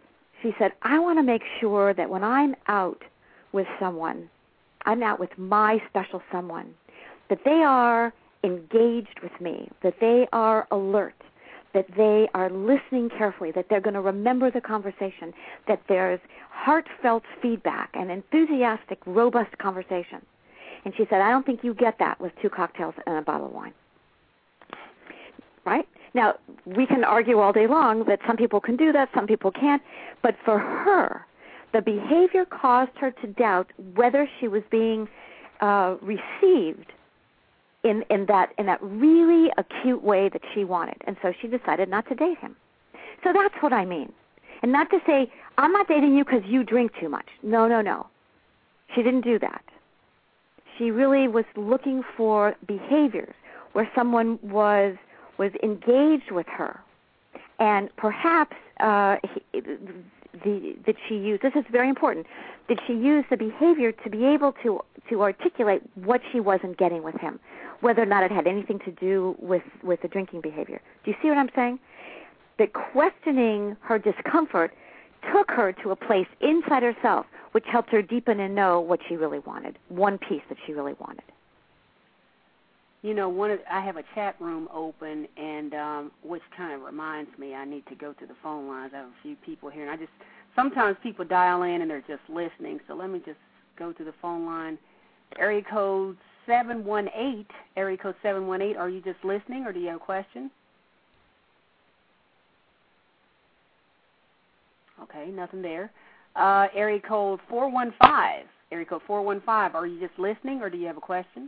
she said, I want to make sure that when I'm out with someone, I'm out with my special someone, that they are engaged with me, that they are alert, that they are listening carefully, that they're going to remember the conversation, that there's heartfelt feedback and enthusiastic, robust conversation. And she said, I don't think you get that with two cocktails and a bottle of wine. Right? Now, we can argue all day long that some people can do that, some people can't, but for her, the behavior caused her to doubt whether she was being uh, received in, in that in that really acute way that she wanted. And so she decided not to date him. So that's what I mean. And not to say, I'm not dating you because you drink too much. No, no, no. She didn't do that. She really was looking for behaviors where someone was was engaged with her, and perhaps uh, he, the, did she use, this is very important, did she use the behavior to be able to, to articulate what she wasn't getting with him, whether or not it had anything to do with, with the drinking behavior. Do you see what I'm saying? That questioning her discomfort took her to a place inside herself which helped her deepen and know what she really wanted, one piece that she really wanted. You know, one of, I have a chat room open, and um, which kind of reminds me I need to go to the phone lines. I have a few people here, and I just sometimes people dial in and they're just listening. So let me just go to the phone line. Area code seven one eight. Area code seven one eight. Are you just listening, or do you have a question? Okay, nothing there. Uh, area code four one five. Area code four one five. Are you just listening, or do you have a question?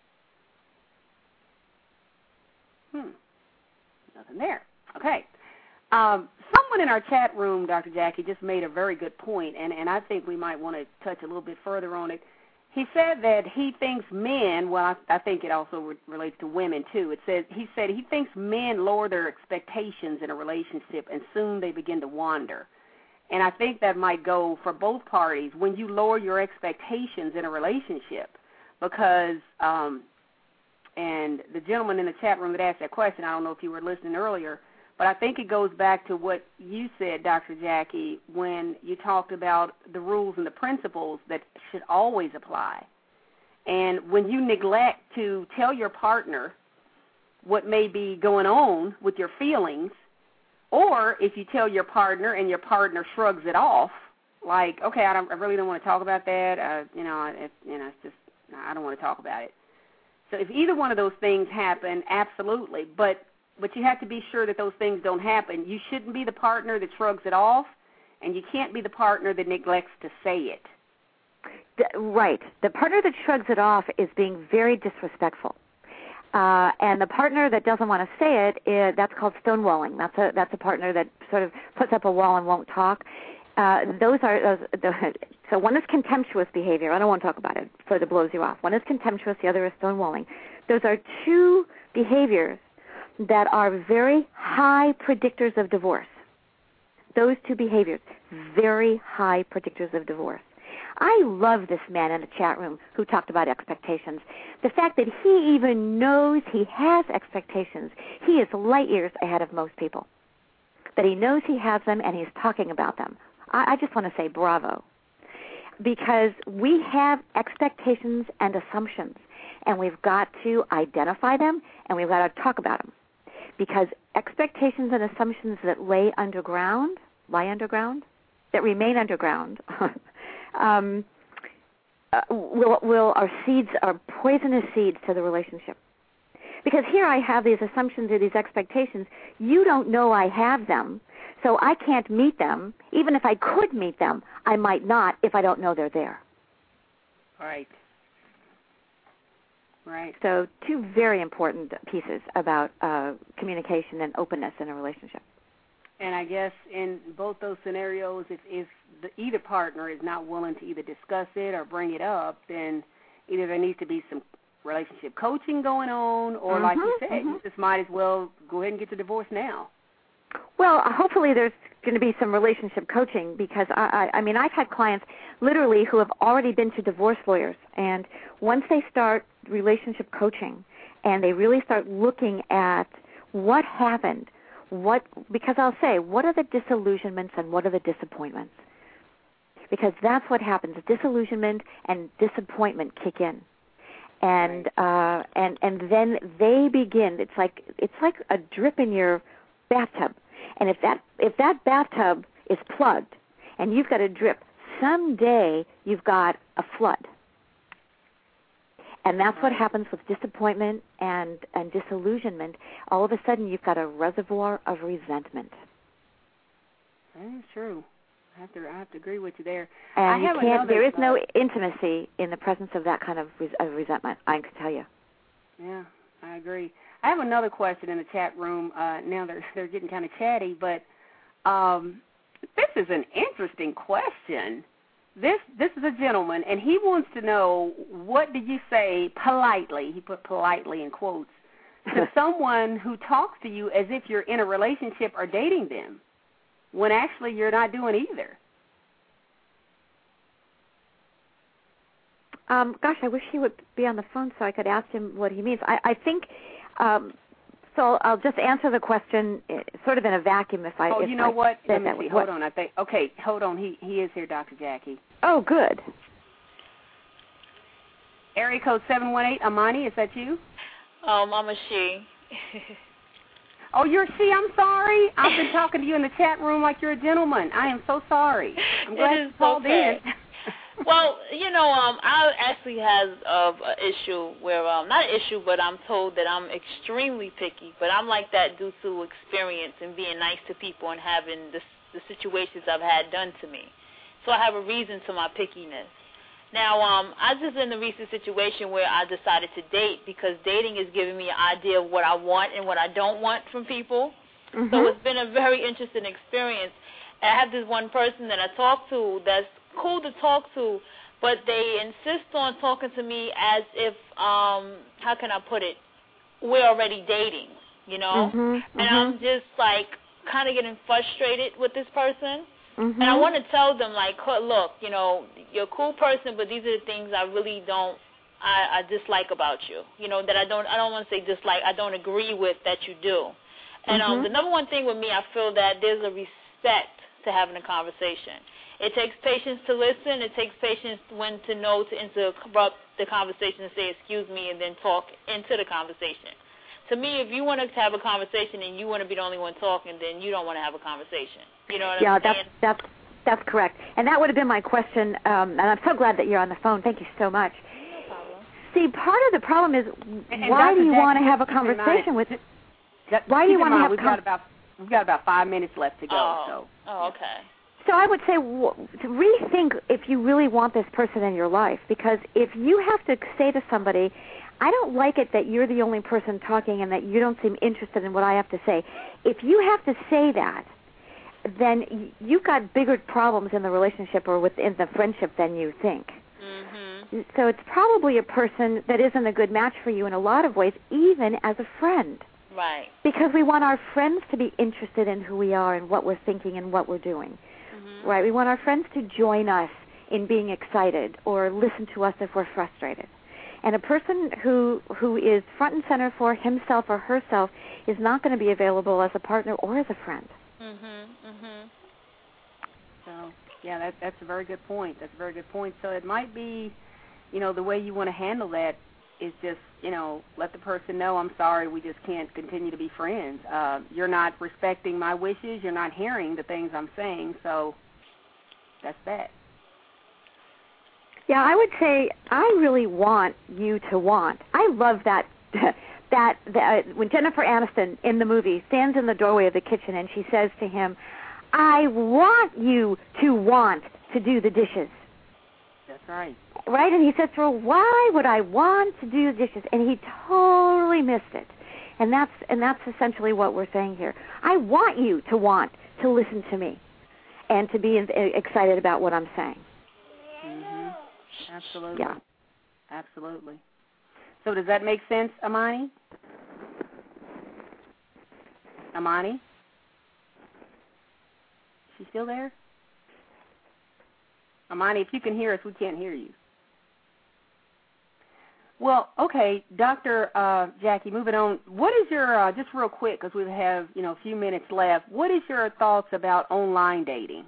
Hmm. Nothing there. Okay. Um, someone in our chat room, Doctor Jackie, just made a very good point, and, and I think we might want to touch a little bit further on it. He said that he thinks men, well, I, I think it also re- relates to women, too. It says He said he thinks men lower their expectations in a relationship, and soon they begin to wander. And I think that might go for both parties when you lower your expectations in a relationship, because um, – and the gentleman in the chat room that asked that question, I don't know if you were listening earlier, but I think it goes back to what you said, Doctor Jackie, when you talked about the rules and the principles that should always apply. And when you neglect to tell your partner what may be going on with your feelings, or if you tell your partner and your partner shrugs it off, like, okay, I, don't, I really don't want to talk about that, uh, you know, it, you know, it's just, I don't want to talk about it. So if either one of those things happen, absolutely. But but you have to be sure that those things don't happen. You shouldn't be the partner that shrugs it off, and you can't be the partner that neglects to say it. The, right. The partner that shrugs it off is being very disrespectful. Uh, and the partner that doesn't want to say it, is, that's called stonewalling. That's a that's a partner that sort of puts up a wall and won't talk. Uh, those are those, the, so one is contemptuous behavior. I don't want to talk about it, so it blows you off. One is contemptuous, the other is stonewalling. Those are two behaviors that are very high predictors of divorce. Those two behaviors, very high predictors of divorce. I love this man in the chat room who talked about expectations. The fact that he even knows he has expectations, he is light years ahead of most people. That he knows he has them and he's talking about them. I just want to say bravo, because we have expectations and assumptions, and we've got to identify them, and we've got to talk about them, because expectations and assumptions that lay underground, lie underground, that remain underground, um, uh, will, will our seeds are poisonous seeds to the relationship. Because here I have these assumptions or these expectations. You don't know I have them, so I can't meet them. Even if I could meet them, I might not if I don't know they're there. Right. Right. So two very important pieces about uh, communication and openness in a relationship. And I guess in both those scenarios, if, if the, either partner is not willing to either discuss it or bring it up, then either there needs to be some relationship coaching going on, or mm-hmm, like you said, mm-hmm. you just might as well go ahead and get the divorce now. Well, hopefully there's going to be some relationship coaching, because, I, I, I mean, I've had clients literally who have already been to divorce lawyers, and once they start relationship coaching and they really start looking at what happened, what, because I'll say, what are the disillusionments and what are the disappointments? Because that's what happens. Disillusionment and disappointment kick in. And uh, and and then they begin. It's like it's like a drip in your bathtub. And if that if that bathtub is plugged and you've got a drip, someday you've got a flood. And that's what happens with disappointment and, and disillusionment. All of a sudden you've got a reservoir of resentment. That's true. I have to I have to agree with you there. And I you have can't. another, there is no uh, intimacy in the presence of that kind of, res, of resentment. I can tell you. Yeah, I agree. I have another question in the chat room. Uh, now they're they're getting kind of chatty, but um, this is an interesting question. This this is a gentleman, and he wants to know, what did you say politely? He put politely in quotes to someone who talks to you as if you're in a relationship or dating them, when actually you're not doing either. Um, gosh, I wish he would be on the phone so I could ask him what he means. I, I think, um, so I'll just answer the question uh, sort of in a vacuum if I Oh, if you know I what? said Let me that see. way. Hold What? on. I think, okay, hold on. He he is here, Doctor Jackie. Oh, good. Area code seven one eight, Amani, is that you? Um, I'm a she. Oh, you're a she. I'm sorry. I've been talking to you in the chat room like you're a gentleman. I am so sorry. I'm glad It you is called okay. in. Well, you know, um, I actually has uh, an issue where, um, not an issue, but I'm told that I'm extremely picky. But I'm like that due to experience and being nice to people and having the, the situations I've had done to me. So I have a reason to my pickiness. Now, um, I was just in a recent situation where I decided to date because dating is giving me an idea of what I want and what I don't want from people. Mm-hmm. So it's been a very interesting experience. And I have this one person that I talk to that's cool to talk to, but they insist on talking to me as if, um, how can I put it, we're already dating, you know? Mm-hmm. And Mm-hmm. I'm just, like, kind of getting frustrated with this person. Mm-hmm. And I want to tell them, like, look, you know, you're a cool person, but these are the things I really don't, I, I dislike about you. You know, that I don't, I don't want to say dislike, I don't agree with that you do. And Mm-hmm. um, the number one thing with me, I feel that there's a respect to having a conversation. It takes patience to listen. It takes patience when to know to interrupt the conversation and say, excuse me, and then talk into the conversation. To me, if you want to have a conversation and you want to be the only one talking, then you don't want to have a conversation. You know what yeah, I'm saying? Yeah, that's, that's, that's correct. And that would have been my question, um, and I'm so glad that you're on the phone. Thank you so much. No problem. See, part of the problem is And, and why Doctor do you Jackson, want to have a keep in mind- conversation with That- Why do keep you in want to mind, have we've com- got about we've got about five minutes left to go. Oh, So oh okay. So I would say w- to rethink if you really want this person in your life, because if you have to say to somebody, I don't like it that you're the only person talking and that you don't seem interested in what I have to say. If you have to say that, then y- you've got bigger problems in the relationship or within the friendship than you think. Mm-hmm. So it's probably a person that isn't a good match for you in a lot of ways, even as a friend. Right. Because we want our friends to be interested in who we are and what we're thinking and what we're doing. Mm-hmm. Right? We want our friends to join us in being excited or listen to us if we're frustrated. And a person who who is front and center for himself or herself is not going to be available as a partner or as a friend. Mhm. Mhm. So yeah, that that's a very good point. That's a very good point. So it might be, you know, the way you want to handle that is just, you know, let the person know, I'm sorry, we just can't continue to be friends. Uh, you're not respecting my wishes. You're not hearing the things I'm saying. So that's that. Yeah, I would say I really want you to want. I love that that, that uh, when Jennifer Aniston in the movie stands in the doorway of the kitchen and she says to him, I want you to want to do the dishes. That's right. Right? And he says to her, why would I want to do the dishes? And he totally missed it. And that's and that's essentially what we're saying here. I want you to want to listen to me and to be excited about what I'm saying. Mhm. Absolutely. Yeah. Absolutely. So does that make sense, Amani? Amani? She still there? Amani, if you can hear us, we can't hear you. Well, okay, Doctor Uh, Jackie, moving on. What is your, uh, just real quick, because we have, you know, a few minutes left, what is your thoughts about online dating?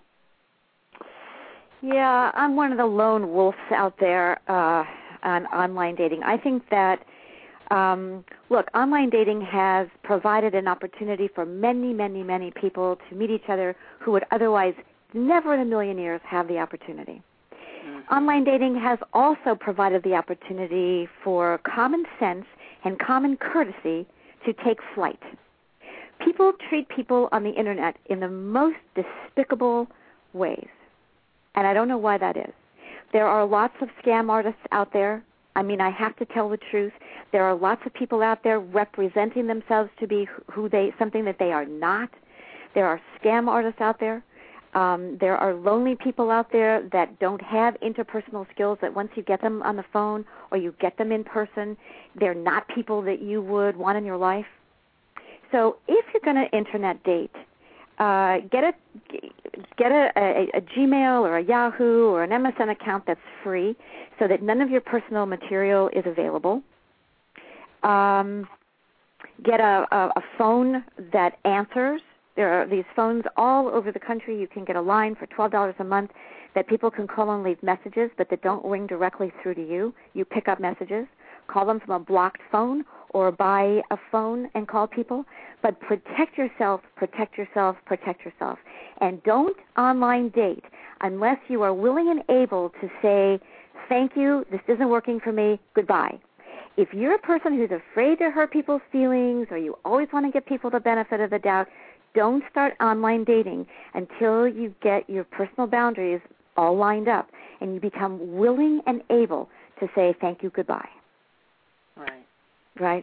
Yeah, I'm one of the lone wolves out there uh, on online dating. I think that, um, look, online dating has provided an opportunity for many, many, many people to meet each other who would otherwise never in a million years have the opportunity. Mm-hmm. Online dating has also provided the opportunity for common sense and common courtesy to take flight. People treat people on the Internet in the most despicable ways, and I don't know why that is. There are lots of scam artists out there. I mean, I have to tell the truth. There are lots of people out there representing themselves to be who they, something that they are not. There are scam artists out there. Um, there are lonely people out there that don't have interpersonal skills, that once you get them on the phone or you get them in person, they're not people that you would want in your life. So if you're going to Internet date, uh, get a get a, a, a Gmail or a Yahoo or an M S N account that's free so that none of your personal material is available. Um, get a, a, a phone that answers. There are these phones all over the country. You can get a line for twelve dollars a month that people can call and leave messages, but that don't ring directly through to you. You pick up messages, call them from a blocked phone, or buy a phone and call people. But protect yourself, protect yourself, protect yourself. And don't online date unless you are willing and able to say, thank you, this isn't working for me, goodbye. If you're a person who's afraid to hurt people's feelings or you always want to give people the benefit of the doubt, don't start online dating until you get your personal boundaries all lined up and you become willing and able to say thank you, goodbye. Right. Right.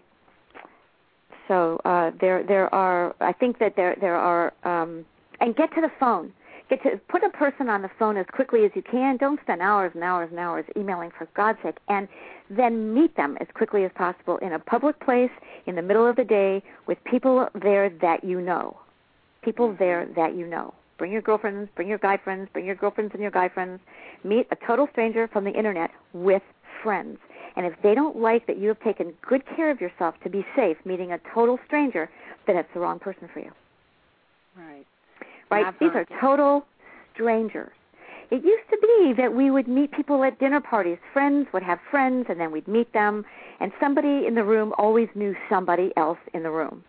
So uh, there, there are. I think that there, there are. Um, and get to the phone. Get to put a person on the phone as quickly as you can. Don't spend hours and hours and hours emailing, for God's sake. And then meet them as quickly as possible in a public place in the middle of the day with people there that you know. People there that you know. Bring your girlfriends, bring your guy friends, bring your girlfriends and your guy friends. Meet a total stranger from the Internet with friends. And if they don't like that you have taken good care of yourself to be safe meeting a total stranger, then it's the wrong person for you. Right. Right? These are total strangers. It used to be that we would meet people at dinner parties. Friends would have friends, and then we'd meet them, and somebody in the room always knew somebody else in the room.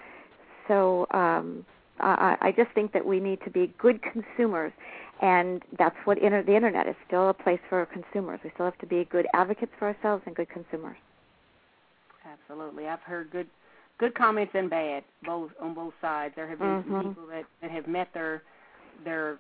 So um, I, I just think that we need to be good consumers, and that's what inter- the Internet is still a place for consumers. We still have to be good advocates for ourselves and good consumers. Absolutely. I've heard good good comments and bad both on both sides. There have been mm-hmm. some people that, that have met their their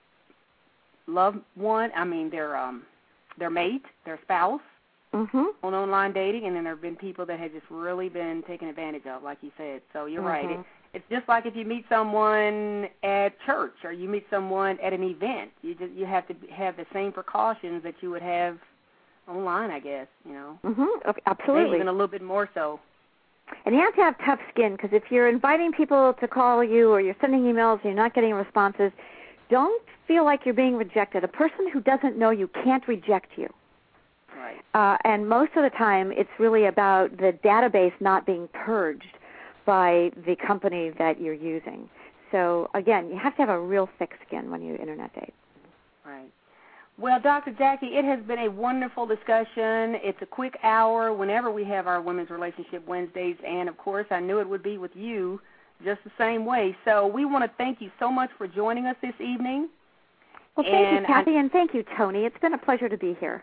loved one, I mean their um their mate, their spouse mm-hmm. on online dating, and then there have been people that have just really been taken advantage of, like you said. So you're mm-hmm. right. It, it's just like if you meet someone at church or you meet someone at an event. You just you have to have the same precautions that you would have online, I guess, you know. Mm-hmm. Okay, absolutely. Maybe even a little bit more so. And you have to have tough skin, because if you're inviting people to call you or you're sending emails and you're not getting responses, don't feel like you're being rejected. A person who doesn't know you can't reject you. Right. Uh, and most of the time it's really about the database not being purged by the company that you're using. So, again, you have to have a real thick skin when you Internet date. Right. Well, Doctor Jackie, it has been a wonderful discussion. It's a quick hour whenever we have our Women's Relationship Wednesdays, and, of course, I knew it would be with you just the same way. So we want to thank you so much for joining us this evening. Well, thank and you, Kathy, I, and thank you, Tony. It's been a pleasure to be here.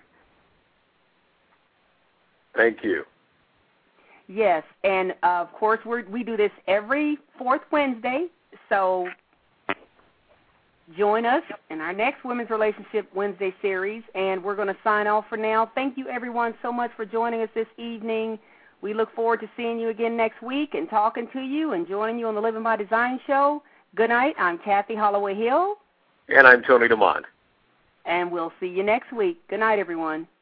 Thank you. Yes, and, uh, of course, we're, we do this every fourth Wednesday, so join us in our next Women's Relationship Wednesday series, and we're going to sign off for now. Thank you, everyone, so much for joining us this evening. We look forward to seeing you again next week and talking to you and joining you on the Living by Design show. Good night. I'm Kathy Holloway Hill. And I'm Tony DeMond. And we'll see you next week. Good night, everyone.